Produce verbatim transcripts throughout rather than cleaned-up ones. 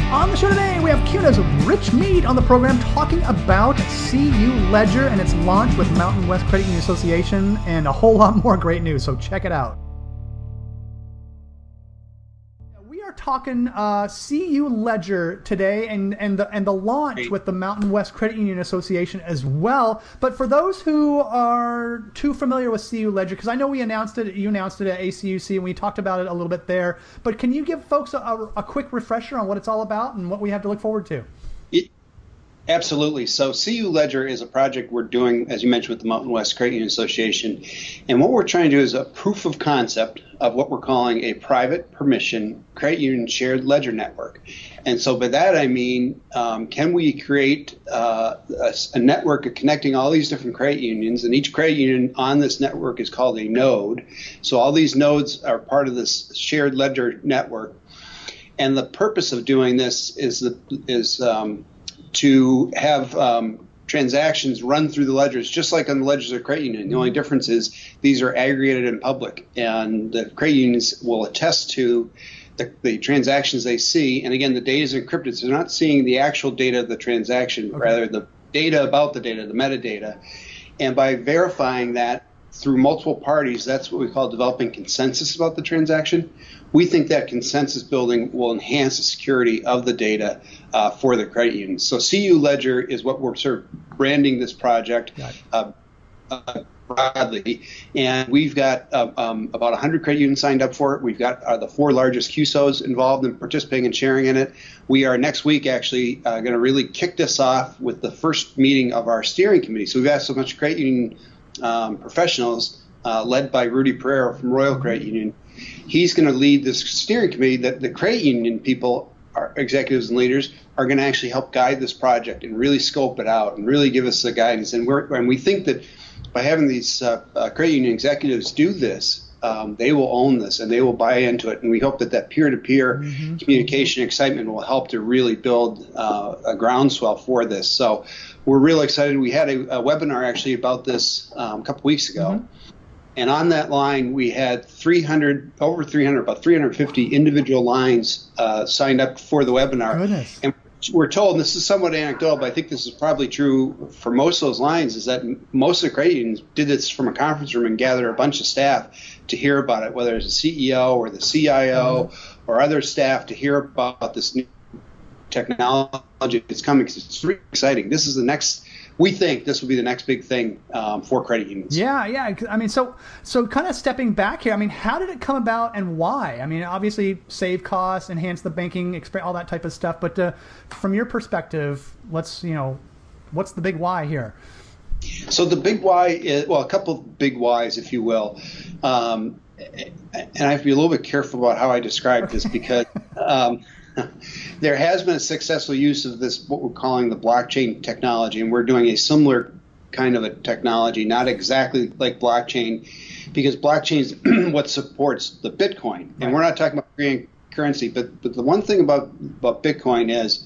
On the show today, we have CUNA's Rich Mead on the program talking about C U Ledger and its launch with Mountain West Credit Union Association and a whole lot more great news, so check it out. We are talking uh, C U Ledger today and, and, the, and the launch with the Mountain West Credit Union Association as well. But for those who are too familiar with C U Ledger, because I know we announced it, you announced it at A C U C, and we talked about it a little bit there, but can you give folks a, a quick refresher on what it's all about and what we have to look forward to? It, absolutely. So C U Ledger is a project we're doing, as you mentioned, with the Mountain West Credit Union Association. And what we're trying to do is a proof of concept of what we're calling a private permission credit union shared ledger network. And so by that I mean, um, can we create uh, a, a network of connecting all these different credit unions, and each credit union on this network is called a node. So all these nodes are part of this shared ledger network. And the purpose of doing this is, the, is um, to have um, transactions run through the ledgers, just like on the ledgers of credit union. The only difference is these are aggregated in public, and the credit unions will attest to the, the transactions they see. And again, the data is encrypted, so they're not seeing the actual data of the transaction, okay. rather the data about the data, the metadata. And by verifying that through multiple parties, that's what we call developing consensus about the transaction. We think that consensus building will enhance the security of the data uh, for the credit unions. So C U Ledger is what we're sort of branding this project uh, uh, broadly. And we've got uh, um, about one hundred credit unions signed up for it. We've got uh, the four largest Q S Os involved in participating and sharing in it. We are next week actually uh, going to really kick this off with the first meeting of our steering committee. So we've asked so much credit union um, professionals uh, led by Rudy Pereira from Royal Credit Union. He's going to lead this steering committee that the credit union people, our executives and leaders, are going to actually help guide this project and really scope it out and really give us the guidance. And, we're, and we think that by having these uh, uh, credit union executives do this, um, they will own this and they will buy into it. And we hope that that peer-to-peer mm-hmm. communication excitement will help to really build uh, a groundswell for this. So we're really excited. We had a, a webinar actually about this um, a couple weeks ago. Mm-hmm. And on that line, we had three hundred, over three hundred, about three hundred fifty individual lines uh, signed up for the webinar. Goodness. And we're told, and this is somewhat anecdotal, but I think this is probably true for most of those lines, is that most of the credit unions did this from a conference room and gathered a bunch of staff to hear about it, whether it's the C E O or the C I O mm-hmm. or other staff to hear about this new technology that's coming, because it's really exciting. This is the next... We think this will be the next big thing um, for credit unions. Yeah, yeah. I mean, so so kind of stepping back here, I mean, how did it come about and why? I mean, obviously save costs, enhance the banking experience, all that type of stuff. But uh, from your perspective, let's, you know, what's the big why here? So the big why is, well, a couple of big whys, if you will. Um, and I have to be a little bit careful about how I describe this because um, there has been a successful use of this, what we're calling the blockchain technology, and we're doing a similar kind of a technology, not exactly like blockchain, because blockchain is what supports the Bitcoin. Right. And we're not talking about creating currency, but, but the one thing about, about Bitcoin is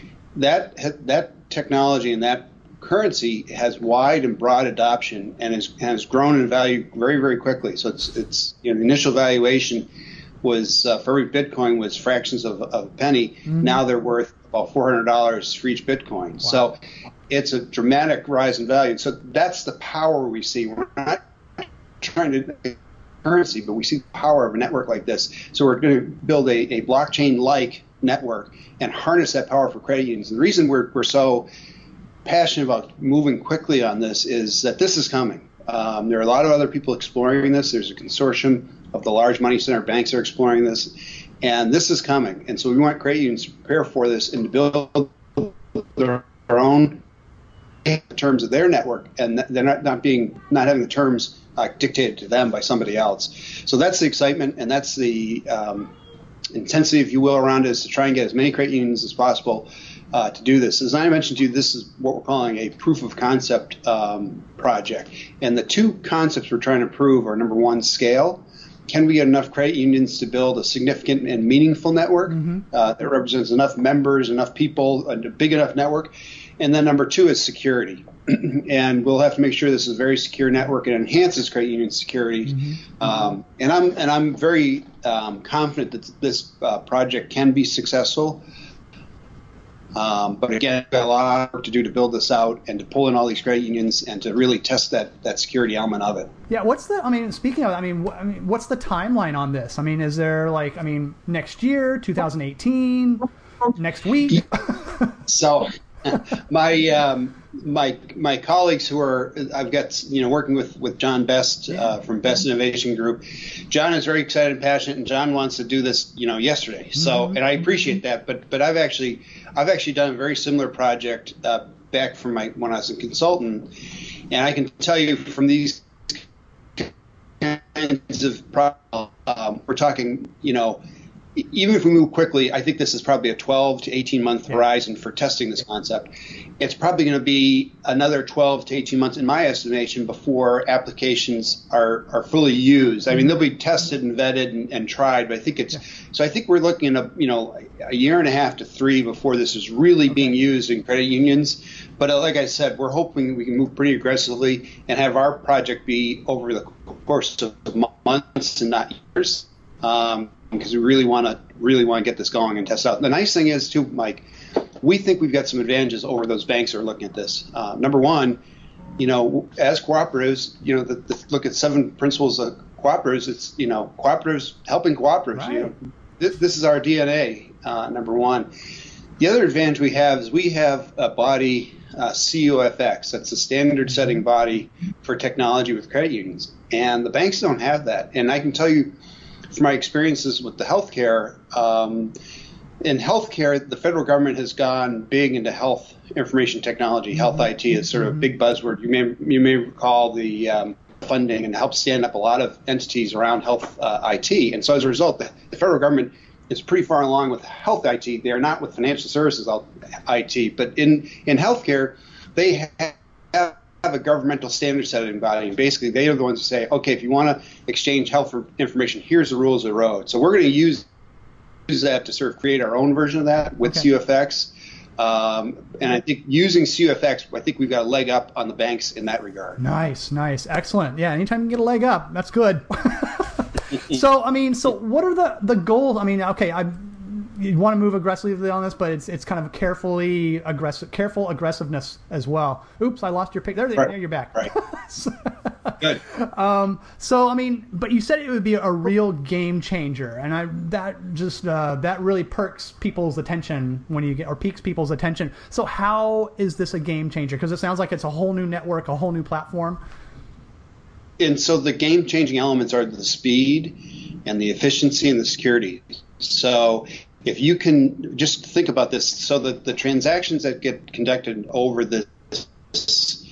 that that technology and that currency has wide and broad adoption and has, has grown in value very, very quickly. So it's, it's you know, the initial valuation was uh, for every Bitcoin was fractions of, of a penny. Mm-hmm. Now they're worth about four hundred dollars for each Bitcoin. Wow. So it's a dramatic rise in value. So that's the power we see. We're not trying to do currency, but we see the power of a network like this. So we're going to build a, a blockchain-like network and harness that power for credit unions. And the reason we're, we're so passionate about moving quickly on this is that this is coming. Um, there are a lot of other people exploring this. There's a consortium of the large money center banks are exploring this, and this is coming. And so we want credit unions to prepare for this and to build their own terms of their network, and they're not, not being not having the terms uh, dictated to them by somebody else. So that's the excitement, and that's the um, intensity, if you will, around it, is to try and get as many credit unions as possible Uh, to do this. As I mentioned to you, this is what we're calling a proof of concept um, project. And the two concepts we're trying to prove are, number one, scale. Can we get enough credit unions to build a significant and meaningful network mm-hmm. uh, that represents enough members, enough people, a big enough network? And then number two is security. And we'll have to make sure this is a very secure network and enhances credit union security. Mm-hmm. Um, and I'm and I'm very um, confident that this uh, project can be successful. Um, but again, we've got a lot of work to do to build this out and to pull in all these credit unions and to really test that that security element of it. Yeah, what's the? I mean, speaking of, I mean, wh- I mean, what's the timeline on this? I mean, is there like, I mean, next year, two thousand eighteen, next week? So, my um, my my colleagues who are I've got you know working with with John Best uh, from Best Innovation Group. John is very excited and passionate, and John wants to do this you know yesterday. So, mm-hmm. and I appreciate that. But but I've actually I've actually done a very similar project uh, back from my when I was a consultant, and I can tell you from these kinds of problems, um, we're talking you know. Even if we move quickly, I think this is probably a twelve to eighteen month horizon for testing this concept. It's probably going to be another twelve to eighteen months, in my estimation, before applications are, are fully used. I mean, they'll be tested and vetted and, and tried, but I think it's so. I think we're looking at a, you know a year and a half to three before this is really okay. being used in credit unions. But uh, like I said, we're hoping we can move pretty aggressively and have our project be over the course of months and not years. Um, because we really want to really want to get this going and test out. The nice thing is, too, Mike, we think we've got some advantages over those banks that are looking at this. Uh, number one, you know, as cooperatives, you know, the, the, look at seven principles of cooperatives. It's, you know, cooperatives helping cooperatives. Right. You know, this, this is our D N A, uh, number one. The other advantage we have is we have a body, uh, C U F X. That's a standard-setting body for technology with credit unions. And the banks don't have that. And I can tell you, from my experiences with the healthcare, um, in healthcare, the federal government has gone big into health information technology. Health I T is sort of a big buzzword. You may you may recall the um, funding and helped stand up a lot of entities around health uh, I T. And so as a result, the, the federal government is pretty far along with health I T. They are not with financial services I T, but in in healthcare, they have have a governmental standard setting body, and basically they are the ones who say, okay, if you want to exchange health information, here's the rules of the road. So we're going to use use that to sort of create our own version of that with okay. C U F X. Um, and I think using C U F X, I think we've got a leg up on the banks in that regard. Nice, nice, excellent. Yeah, anytime you can get a leg up, that's good. So, I mean, so what are the, the goals? I mean, okay, I you want to move aggressively on this, but it's it's kind of carefully aggressive, careful aggressiveness as well. Oops, I lost your pick. There, right. there you're back. Right. so, Good. Um, so I mean, but you said it would be a real game changer, and I that just uh, that really perks people's attention when you get or piques people's attention. So how is this a game changer? Because it sounds like it's a whole new network, a whole new platform. And so the game changing elements are the speed and the efficiency and the security. So if you can just think about this, so that the transactions that get conducted over this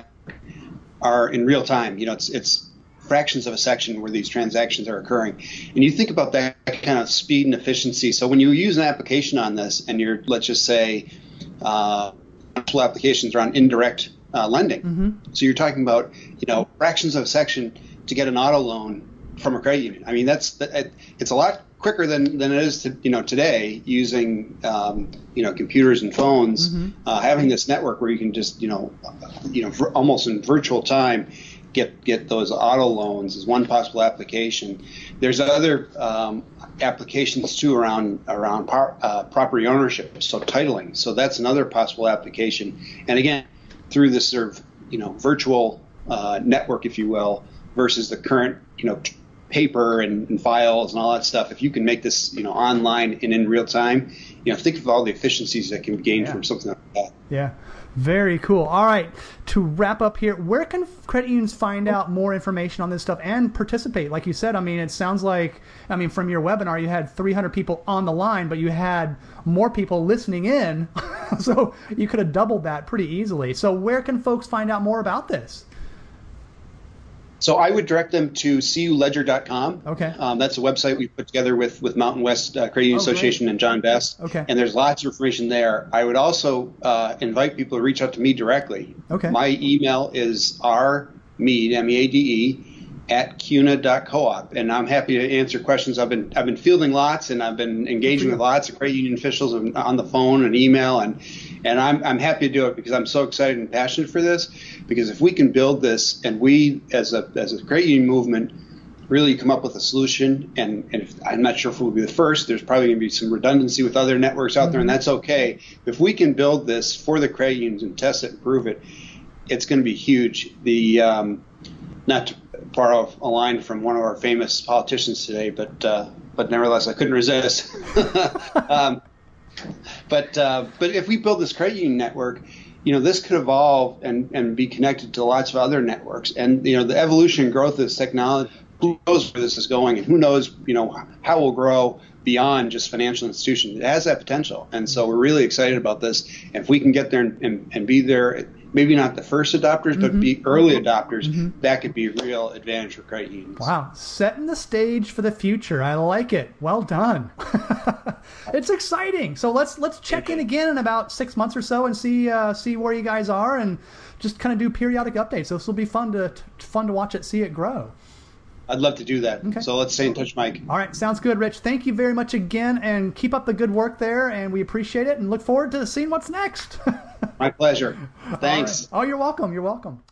are in real time. You know, it's it's fractions of a second where these transactions are occurring. And you think about that kind of speed and efficiency. So when you use an application on this and you're, let's just say, uh, applications around indirect uh, lending. Mm-hmm. So you're talking about, you know, fractions of a second to get an auto loan from a credit union. I mean, that's it's a lot quicker than, than it is to, you know today using um, you know computers and phones. Mm-hmm. uh, having this network where you can just you know you know almost in virtual time get get those auto loans is one possible application. There's other um, applications too around around par, uh, property ownership, so titling. So that's another possible application. And again, through this sort of you know virtual uh, network, if you will, versus the current you know. paper and, and files and all that stuff. If you can make this, you know, online and in real time, you know, think of all the efficiencies that can be gained yeah. from something like that. Yeah, very cool. All right, to wrap up here, where can credit unions find out more information on this stuff and participate? Like you said, I mean, it sounds like, I mean, from your webinar, you had three hundred people on the line, but you had more people listening in, so you could have doubled that pretty easily. So where can folks find out more about this? So I would direct them to C U ledger dot com. Okay. Um, that's a website we put together with, with Mountain West uh, Credit Union oh, Association great. and John Best. Okay. And there's lots of information there. I would also uh, invite people to reach out to me directly. Okay. My email is rmeade, M E A D E, at C U N A dot coop, and I'm happy to answer questions. I've been I've been fielding lots, and I've been engaging with lots of credit union officials on the phone and email, and and I'm I'm happy to do it because I'm so excited and passionate for this. Because if we can build this, and we as a as a credit union movement really come up with a solution. And, and if, I'm not sure if we'll be the first. There's probably going to be some redundancy with other networks out mm-hmm. there, and that's okay. If we can build this for the credit unions and test it and prove it, it's going to be huge. The um, not to far off a line from one of our famous politicians today, but uh, but nevertheless, I couldn't resist. um, but uh, but if we build this credit union network, you know, this could evolve and, and be connected to lots of other networks. And, you know, the evolution and growth of this technology, who knows where this is going, and who knows, you know, how we'll grow beyond just financial institutions. It has that potential. And so we're really excited about this. And if we can get there and, and, and be there, maybe not the first adopters, mm-hmm. but be early adopters, mm-hmm. that could be a real advantage for credit unions. Wow. Setting the stage for the future. I like it. Well done. It's exciting. So let's let's check okay. in again in about six months or so and see uh, see where you guys are, and just kind of do periodic updates. So this will be fun to fun to watch it, see it grow. I'd love to do that. Okay. So let's stay in touch, Mike. All right. Sounds good, Rich. Thank you very much again, and keep up the good work there, and we appreciate it and look forward to seeing what's next. My pleasure. Thanks. Right. Oh, you're welcome. You're welcome.